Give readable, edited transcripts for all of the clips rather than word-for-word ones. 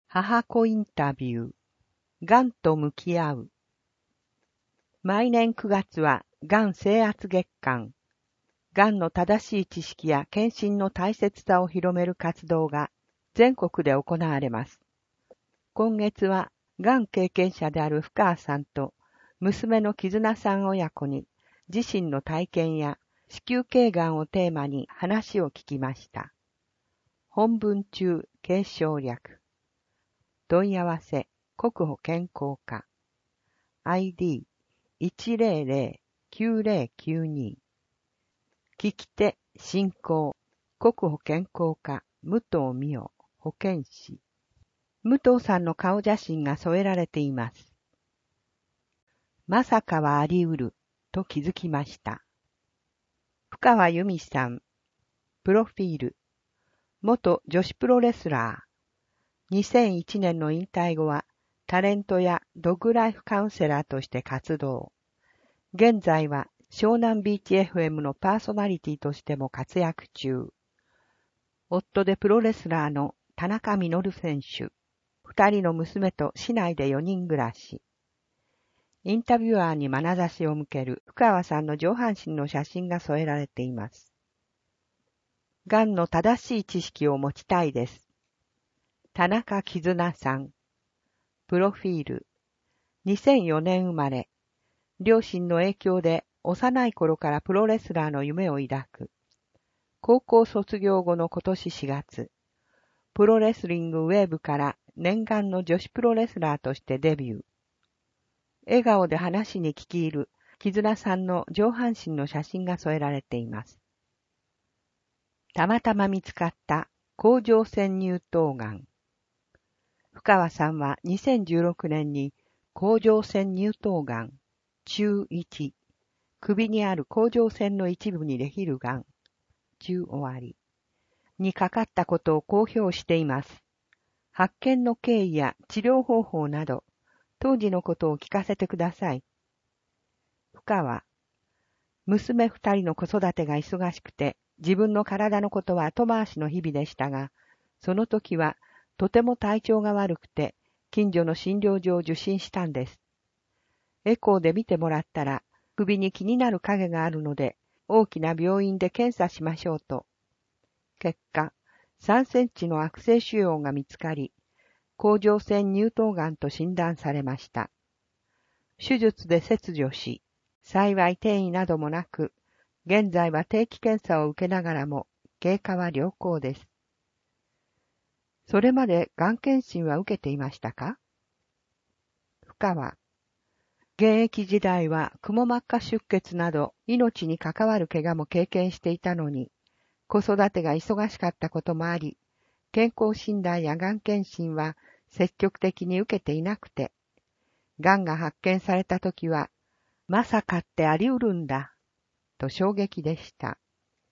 母子インタビュー、がんと向き合う。毎年9月はがん征圧月間。がんの正しい知識や検診の大切さを広める活動が全国で行われます。今月はがん経験者である深川さんと娘の絆さん親子に自身の体験や子宮頸がんをテーマに話を聞きました。本文中継承略。問い合わせ国保健康課 ID1009092 聞き手進行国保健康課武藤美代保健師。武藤さんの顔写真が添えられています。まさかはあり得ると気づきました。深川由美さん、プロフィール、元女子プロレスラー。2001年の引退後はタレントやドッグライフカウンセラーとして活動。現在は湘南ビーチ FM のパーソナリティとしても活躍中。夫でプロレスラーの田中稔選手。2人の娘と市内で4人暮らし。インタビュアーに眼差しを向ける深川さんの上半身の写真が添えられています。がんの正しい知識を持ちたいです。田中絆さん。プロフィール。2004年生まれ。両親の影響で幼い頃からプロレスラーの夢を抱く。高校卒業後の今年4月、プロレスリングウェーブから念願の女子プロレスラーとしてデビュー。笑顔で話に聞き入る絆さんの上半身の写真が添えられています。たまたま見つかった甲状腺乳頭がん。深川さんは2016年に甲状腺乳頭がん、中1、首にある甲状腺の一部にできるがん、中終わり、にかかったことを公表しています。発見の経緯や治療方法など、当時のことを聞かせてください。深川、娘2人の子育てが忙しくて、自分の体のことは後回しの日々でしたが、その時はとても体調が悪くて、近所の診療所を受診したんです。エコーで見てもらったら、首に気になる影があるので、大きな病院で検査しましょうと。結果、3センチの悪性腫瘍が見つかり、甲状腺乳頭がんと診断されました。手術で切除し、幸い転移などもなく、現在は定期検査を受けながらも、経過は良好です。それまでがん検診は受けていましたか？深川。現役時代はくも膜下出血など命に関わる怪我も経験していたのに、子育てが忙しかったこともあり、健康診断やがん検診は積極的に受けていなくて、がんが発見されたときは、まさかってあり得るんだ、と衝撃でした。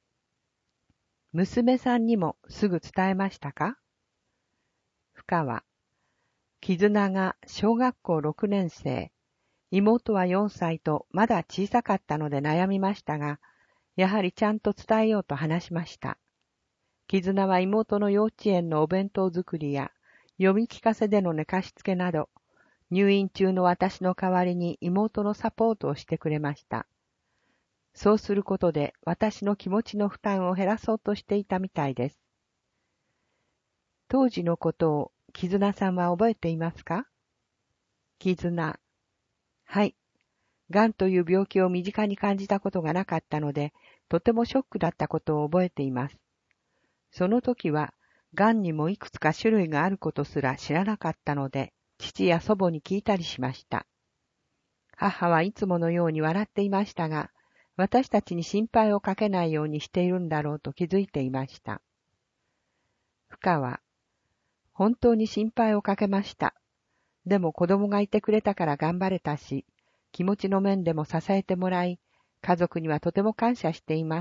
娘さんにもすぐ伝えましたか？深川。絆が小学校6年生、妹は4歳とまだ小さかったので悩みましたが、やはりちゃんと伝えようと話しました。絆は妹の幼稚園のお弁当作りや読み聞かせでの寝かしつけなど、入院中の私の代わりに妹のサポートをしてくれました。そうすることで私の気持ちの負担を減らそうとしていたみたいです。当時のことを絆さんは覚えていますか？絆。はい。がんという病気を身近に感じたことがなかったので、とてもショックだったことを覚えています。その時は、がんにもいくつか種類があることすら知らなかったので、父や祖母に聞いたりしました。母はいつものように笑っていましたが、私たちに心配をかけないようにしているんだろうと気づいていました。深川。本当に心配をかけました。でも子供がいてくれたから頑張れたし、気持ちの面でも支えてもらい、家族にはとても感謝しています。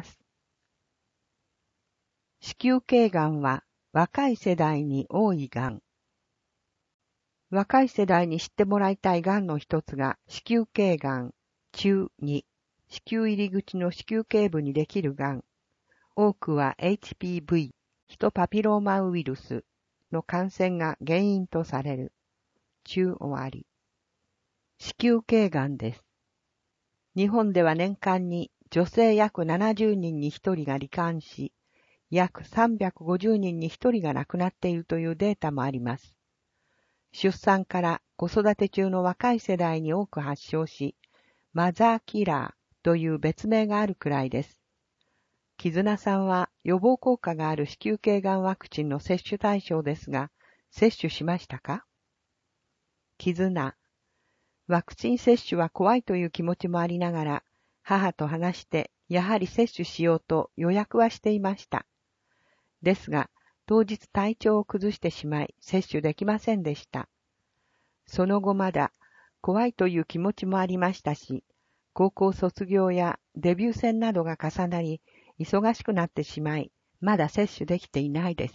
子宮頸がんは若い世代に多いがん。若い世代に知ってもらいたいがんの一つが子宮頸がん、中2、子宮入り口の子宮頸部にできるがん。多くは HPV、ヒトパピローマウイルス、 の感染が原因とされる。中終わり。子宮頸がんです。日本では年間に女性約70人に1人が罹患し、約350人に1人が亡くなっているというデータもあります。出産から子育て中の若い世代に多く発症し、マザーキラーという別名があるくらいです。絆さんは予防効果がある子宮頸がんワクチンの接種対象ですが、接種しましたか？絆。ワクチン接種は怖いという気持ちもありながら、母と話してやはり接種しようと予約はしていました。ですが、当日体調を崩してしまい接種できませんでした。その後まだ怖いという気持ちもありましたし、高校卒業やデビュー戦などが重なり、忙しくなってしまい、まだ接種できていないです。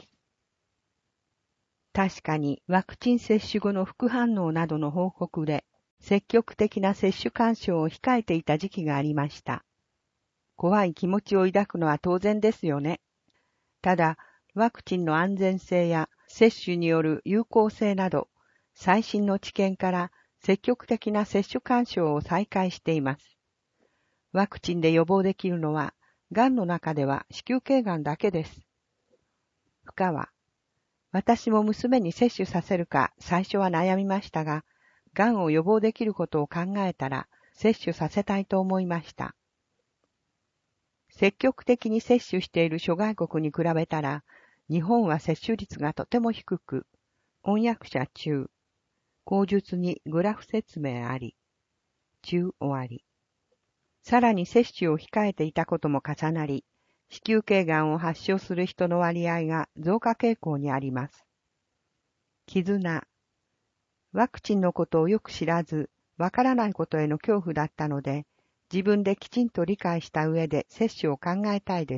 確かにワクチン接種後の副反応などの報告で、積極的な接種干渉を控えていた時期がありました。怖い気持ちを抱くのは当然ですよね。ただ、ワクチンの安全性や接種による有効性など、最新の知見から積極的な接種干渉を再開しています。ワクチンで予防できるのは、がんの中では子宮頸がんだけです。深は、私も娘に接種させるか最初は悩みましたが、がんを予防できることを考えたら、接種させたいと思いました。積極的に接種している諸外国に比べたら、日本は接種率がとても低く、翻訳者中、口述にグラフ説明あり、中終わり。さらに接種を控えていたことも重なり、子宮頸がんを発症する人の割合が増加傾向にあります。絆。ワクチンのことをよく知らず、わからないことへの恐怖だったので、自分できちんと理解した上で接種を考えたいです。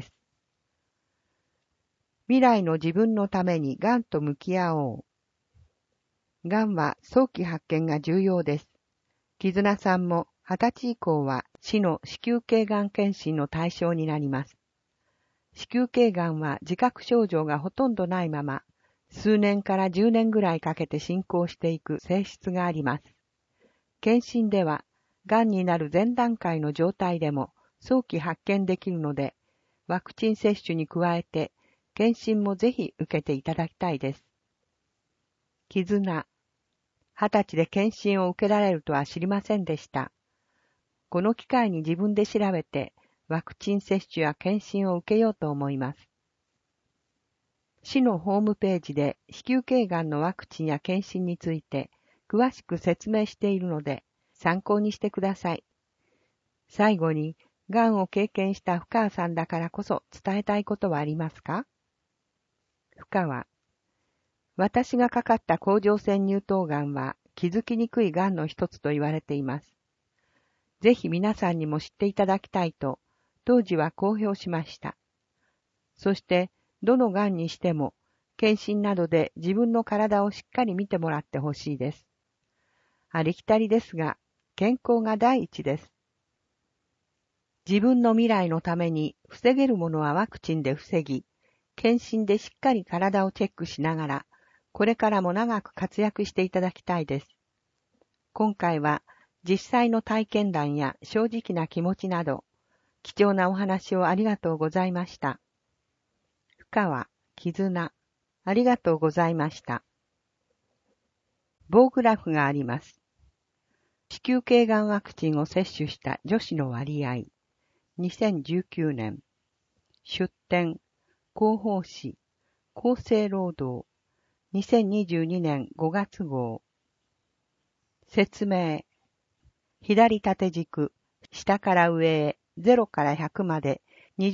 未来の自分のためにがんと向き合おう。がんは早期発見が重要です。絆さんも20歳以降は市の子宮頸がん検診の対象になります。子宮頸がんは自覚症状がほとんどないまま、数年から10年ぐらいかけて進行していく性質があります。検診では、がんになる前段階の状態でも早期発見できるので、ワクチン接種に加えて、検診もぜひ受けていただきたいです。絆。20歳で検診を受けられるとは知りませんでした。この機会に自分で調べて、ワクチン接種や検診を受けようと思います。市のホームページで子宮頸がんのワクチンや検診について詳しく説明しているので参考にしてください。最後に、がんを経験した深川さんだからこそ伝えたいことはありますか？深川。私がかかった甲状腺乳頭がんは気づきにくいがんの一つと言われています。ぜひ皆さんにも知っていただきたいと、当時は公表しました。そして、どのがんにしても、検診などで自分の体をしっかり見てもらってほしいです。ありきたりですが、健康が第一です。自分の未来のために防げるものはワクチンで防ぎ、検診でしっかり体をチェックしながら、これからも長く活躍していただきたいです。今回は実際の体験談や正直な気持ちなど、貴重なお話をありがとうございました。深川、絆、ありがとうございました。棒グラフがあります。子宮頸がんワクチンを接種した女子の割合。2019年。出典、広報誌、厚生労働。2022年5月号。説明。左縦軸、下から上へ0から100まで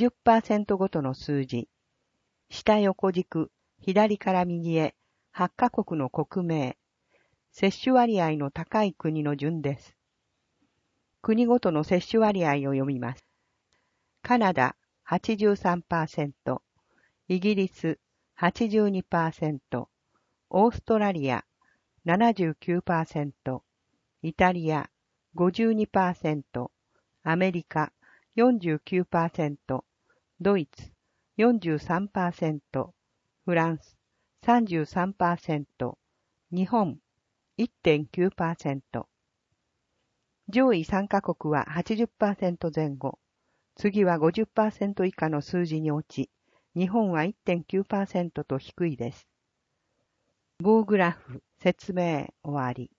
20% ごとの数字。下横軸、左から右へ8カ国の国名。接種割合の高い国の順です。国ごとの接種割合を読みます。カナダ 83%、イギリス 82%、オーストラリア 79%、イタリア 52%、アメリカ 49%、ドイツ 43%、フランス 33%、日本 1.9%。上位3カ国は 80% 前後。次は 50% 以下の数字に落ち、日本は 1.9% と低いです。棒グラフ、説明終わり。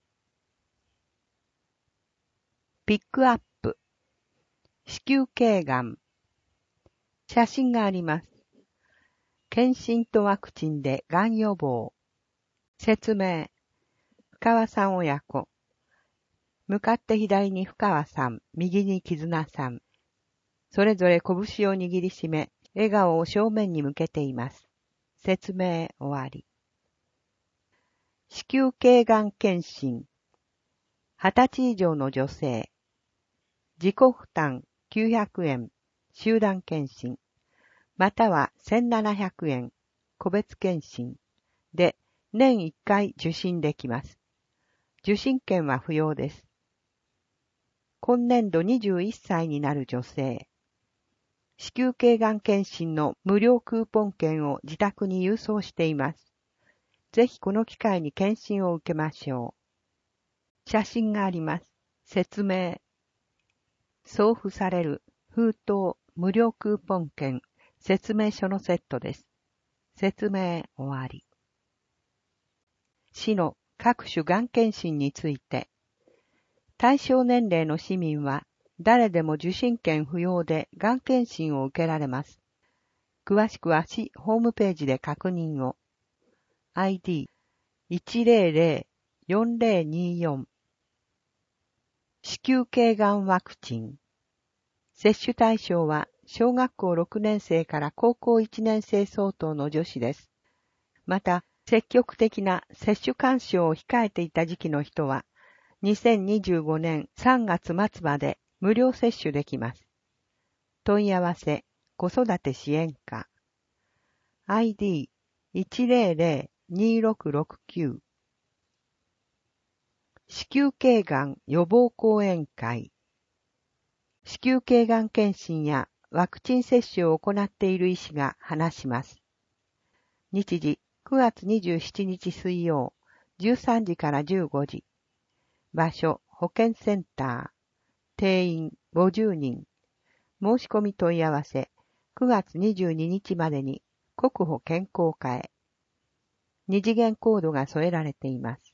ピックアップ。子宮頸がん。写真があります。検診とワクチンでがん予防。説明。深川さん親子。向かって左に深川さん、右に絆さん。それぞれ拳を握りしめ、笑顔を正面に向けています。説明終わり。子宮頸がん検診。20歳以上の女性。自己負担900円、集団検診。または1700円、個別検診。で、年1回受診できます。受診券は不要です。今年度21歳になる女性。子宮頸がん検診の無料クーポン券を自宅に郵送しています。ぜひこの機会に検診を受けましょう。写真があります。説明。送付される封筒無料クーポン券説明書のセットです。説明終わり。市の各種がん検診について。対象年齢の市民は誰でも受診券不要でがん検診を受けられます。詳しくは市ホームページで確認を。ID1004024 子宮頸がんワクチン。接種対象は小学校6年生から高校1年生相当の女子です。また、積極的な接種勧奨を控えていた時期の人は、2025年3月末まで無料接種できます。問い合わせ、子育て支援課。ID1002669 子宮頸がん予防講演会。子宮頸がん検診やワクチン接種を行っている医師が話します。日時9月27日水曜、13時から15時。場所、保健センター。定員50人。申し込み問い合わせ、9月22日までに国保健康課へ。二次元コードが添えられています。